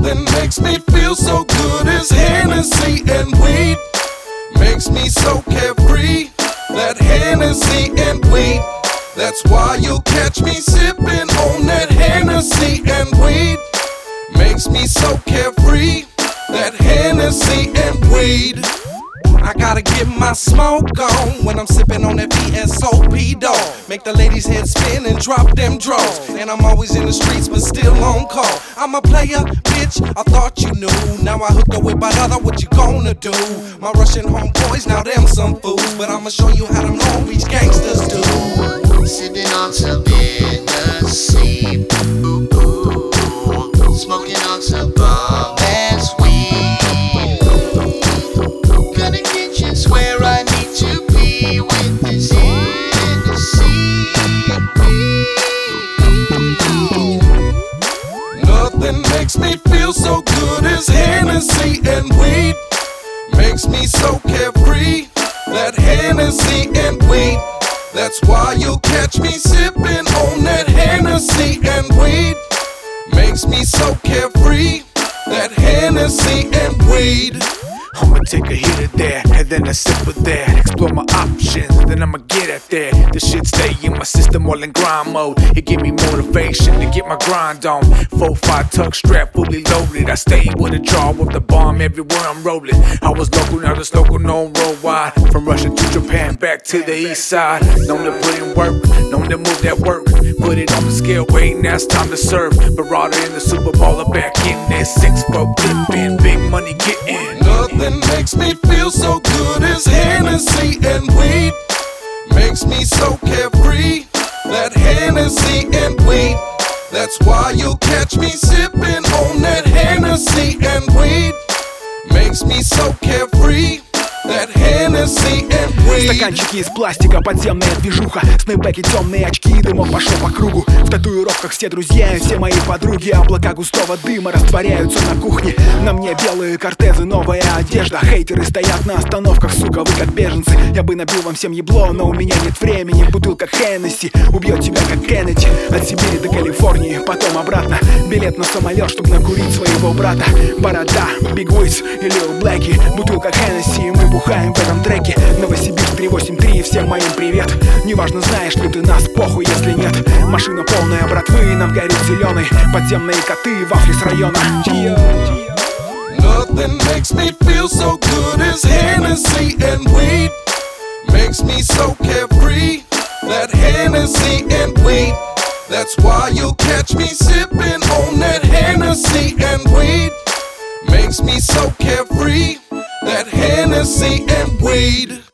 Nothing makes me feel so good as Hennessy and weed. Makes me so carefree, that Hennessy and weed. That's why you'll catch me sipping on that Hennessy and weed. Makes me so carefree, that Hennessy and weed. I gotta get my smoke on when I'm sipping on that VSOP dog. Make the ladies' head spin and drop them draws. And I'm always in the streets but still on call. I'm a player, bitch, I thought you knew. Now I hooked up with Badada, what you gonna do? My Russian homeboys, now them some fools. But I'ma show you how them Long Beach gangsters do. Sipping on some Hennessy, smoking on some bomb ass weed. Gonna get just where I need to be with this Hennessy and weed. Nothing makes me feel so good as Hennessy and weed. Makes me so carefree, that Hennessy and weed. That's why you'll catch me sipping on that Hennessy and weed. Makes me so carefree, that Hennessy and weed. I'ma take a hit of that, and then a sip of that. Explore my options, then I'ma get at that. This shit stay in my system all in grind mode. It give me motivation to get my grind on. 4-5 tuck strap fully loaded. I stay with a jar with the bomb everywhere I'm rolling. I was local, now this local known worldwide. From Russia to Japan, back to the east side. Known to put in work, known to move that work. Put it on the scale, wait, now it's time to serve. Barada in the Super Bowl, back in there. 6-4 dipping, big money getting. Nothing makes me feel so good as Hennessy and weed. Makes me so carefree, that Hennessy and weed. That's why you'll catch me sipping on that Hennessy and weed. Makes me so carefree, that Hennessy and weed. Стаканчики из пластика, подземная движуха. Снэпбэки, темные очки, дымок пошел по кругу. В татуировках все друзья и все мои подруги. Облака густого дыма растворяются на кухне. На мне белые кортезы, новая одежда. Хейтеры стоят на остановках, сука, вы как беженцы. Я бы набил вам всем ебло, но у меня нет времени. Бутылка Хеннесси убьет тебя как Кеннеди. От Сибири до Калифорнии, потом обратно. Билет на самолет, чтобы накурить своего брата. Борода, Big Wiz и Lil Blacky. Бутылка Хеннесси, мы бухаем в этом треке. Новосибирск 383, всем моим привет. Неважно, знаешь ли ты нас, похуй, если нет. Машина полная братвы, нам горит зеленый. Подземные коты, вафли с района. Nothing makes me feel so good as Hennessy and weed. Makes me so carefree, that Hennessy and weed. That's why you'll catch me sipping on that Hennessy and weed. Makes me so carefree, that Hennessy and weed.